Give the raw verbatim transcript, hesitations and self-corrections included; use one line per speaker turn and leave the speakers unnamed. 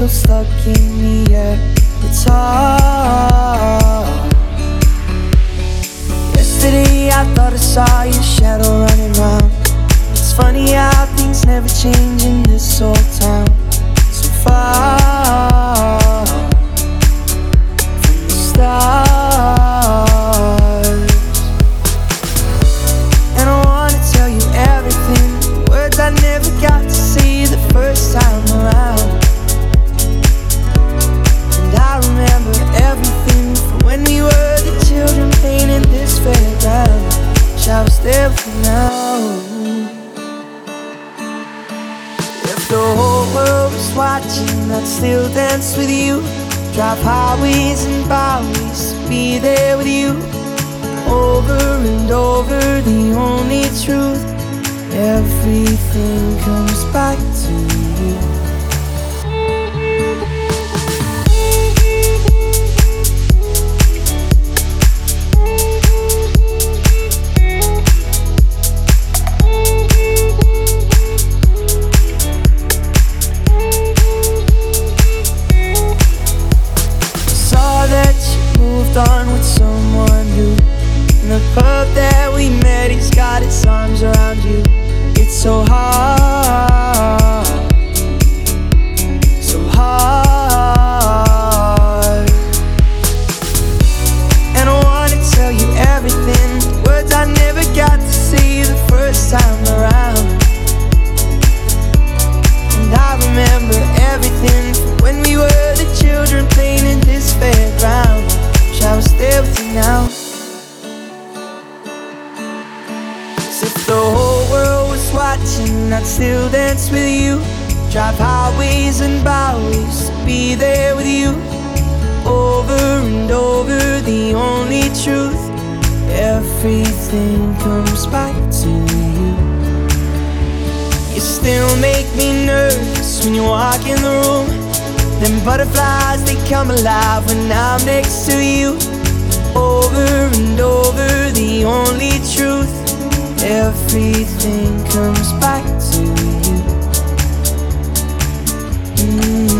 still stuck in the air. It's hard. Yesterday I thought I saw your shadow running round. It's funny how things never change in this old town. So far from the stars. And I wanna tell you everything, words I never got to say the first time around. And I remember everything from when we were the children playing in this fairground. Wish I was there for now. If the whole world was watching, I'd still dance with you. Drive highways and byways to be there with you. Over and over, the only truth. Everything comes back to you. On with someone new. In the pub that we met, he's got his arms around you. It's so hard, so hard. And I wanna tell you everything, words I never got to say the first time around. And I remember everything from when we were the children playing in this fairground. I was there with you now. As if the whole world was watching, I'd still dance with you. Drive highways and byways to be there with you. Over and over, the only truth. Everything comes back to you. You still make me nervous when you walk in the room. Them butterflies, they come alive when I'm next to you. Over and over, the only truth. Everything comes back to you. Mm.